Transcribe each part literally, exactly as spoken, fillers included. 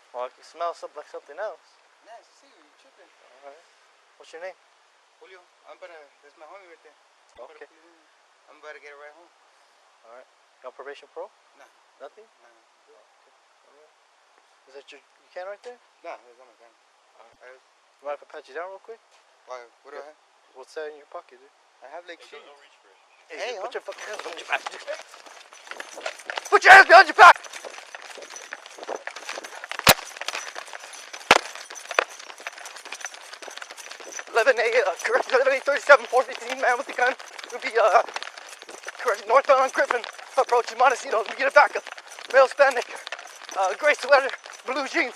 Well, I can smell something like something else. Nah, it's a cigarette. You tripping? All right. What's your name? Julio. I'm about to. That's my homie right there. I'm Okay. About to, I'm about to get it right home. All right. You on probation, pro? Nah. Nothing? Nah. Okay. All right. Is that your, your can right there? Nah, that's not my gun. All right. I, You mind if I pat you down real quick? why? What do I have? What's that in your pocket, dude? I have like shit. Don't reach for it. Hey, Hey, dude, put huh? your fucking hands behind your back. Put your hands behind your back! eleven A, uh, correct, eleven A thirty-seven, four fifteen, man with the gun. It'll be, uh, correct, northbound on Griffin, approaching Montecito. Let me get it back up. Male Hispanic, uh, gray sweater, blue jeans.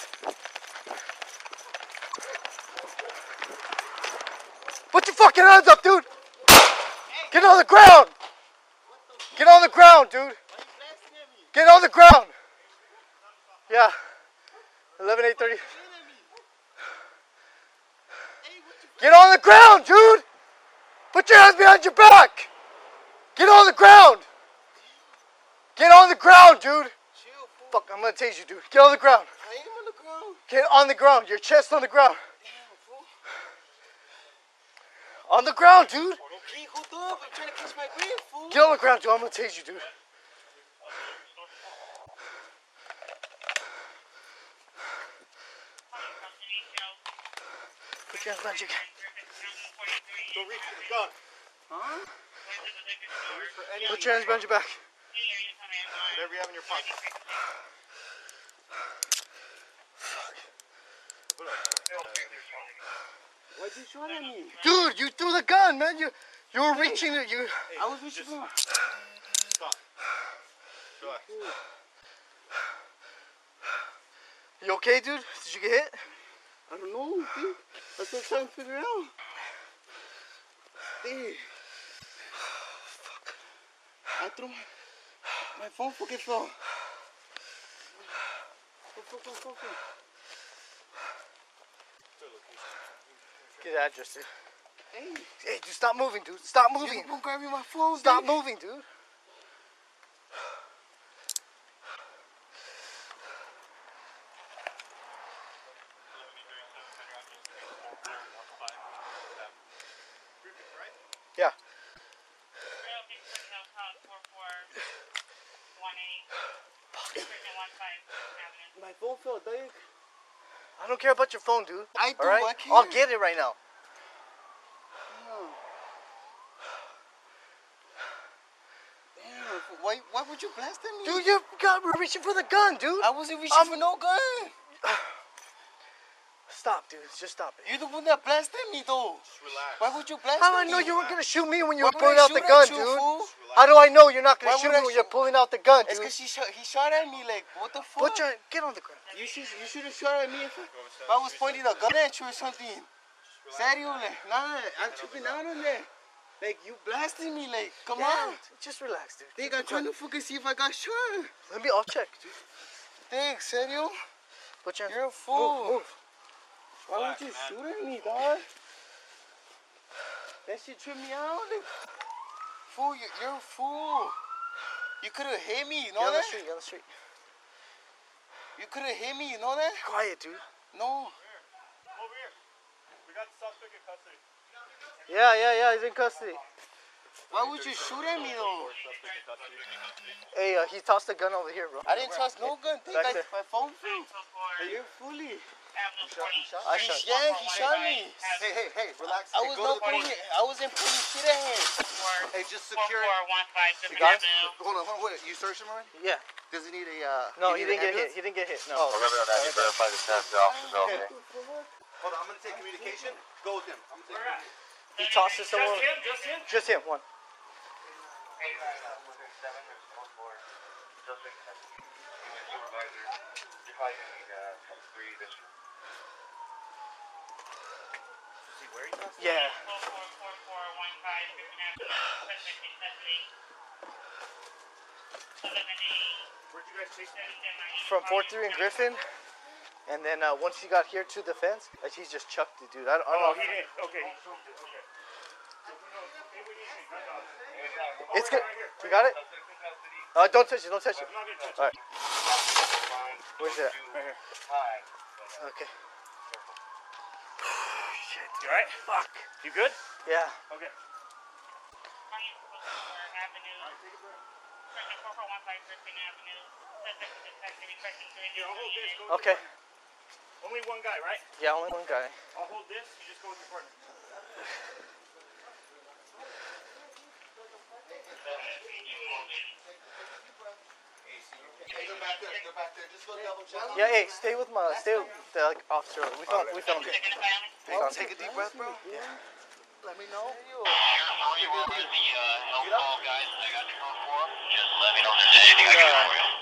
Put your fucking hands up, dude! Get on the ground! Get on the ground, dude! Get on the ground! Yeah. eleven A thirty. Get on the ground, dude! Put your hands behind your back! Get on the ground! Get on the ground, dude! Chill, fool. Fuck, I'm gonna tase you, dude. Get on the ground. I am on the ground. Get on the ground. Your chest on the ground. Damn, fool. On the ground, dude. Okay, hold up. I'm trying to catch my breath, fool. Get on the ground, dude. I'm gonna tase you, dude. Put your hands behind your back. Don't reach for the gun. Huh? Don't reach for any. Put your hands behind your back. Whatever you have in your pocket. Why'd you shoot at me? Dude, you threw the gun, man. You you were reaching it. You. I was reaching for. Stop. Relax. You okay, dude? Did you get hit? I don't know, dude. That's what I'm trying to figure out. Dude. I threw my, my phone fucking fell. Go, go, go, go, go. Get the address, dude. Hey, Hey, dude, stop moving, dude. Stop moving. you won't grab me my phone, Stop dude. moving, dude. Yeah. My phone fell, dude. I don't care about your phone, dude. I do, All right? I care. I'll get it right now. Damn. Damn. Why, why would you blast at me? Dude, you got we're reaching for the gun, dude. I wasn't reaching I'm- for no gun. Stop, dude. Just stop it. You're the one that blasted me, though. Just relax. Why would you blast How at I know me? you weren't gonna shoot me when you Why were would I pulling out the shoot gun, at you, dude? fool? How do I know you're not gonna Why shoot would me I when you're shoot- pulling out the gun, It's dude? because he shot, he shot at me, like, what the fuck? Put your get on the ground. You should, you should have shot at me if I, if I was pointing a gun at you or something. Serio, like, nah, I'm tripping out on that. Like, you blasted me, like, come Yeah, on. just relax, dude. Think I'm trying to fucking see if I got shot. Let me. I'll check, dude. Thanks, serio? Put your hands. You're a fool. Move, move. Why would you shoot at me, dog? That shit tripped me out. Like, fool, you, you're a fool. You could have hit me, you Get know on the that? street. Get on the street. You could have hit me, you know that? Quiet, dude. No. Over here. We got the suspect in custody. Yeah, yeah, yeah. He's in custody. Why would you shoot at me, though? Suspect in custody. Hey, uh, he tossed the gun over here, bro. I didn't toss no gun. Think Back I, there. my phone flew. Hey, you're fully. I He, shot. yeah, he shot me. Hey, hey, hey, relax. I Hey, was go not to the putting corner. it. I wasn't putting shit at him. Hey, just secure it. You got it? Hold on, hold on, wait. You searched him already? Yeah. Does he need a, uh... No, he need didn't an get hit. ambulance? He didn't get hit. No. Oh, Remember that you verify the staff, the officers, okay? hold on, I'm gonna take communication. Go with him. I'm gonna take communication. He tossed it someone. Just him, just him. Just him. One. Yeah. Where'd you guys chase him? From four three and Griffin, and then uh, once he got here to the fence, uh, he just chucked it, dude. I don't, I don't Oh, know. he did. Okay, he proved it. Okay. It's good. You got it? Uh, don't touch it. Don't touch it. I'm not gonna touch All right. it. Where's that? Right here. Okay. Shit. You alright? Fuck. You good? Yeah. Okay. Okay. Only one guy, right? Yeah, only one guy. I'll hold this. You just go with your partner. Hey, they're back there. They're back there. Just go double check. Yeah, hey, stay with my, stay with the like, officer. We found, we found him. Hey, take a deep breath, bro. Yeah. Let me know. Careful, you work with the uh, help call guys that I got your phone for. Just let me know if there's anything I can do for you.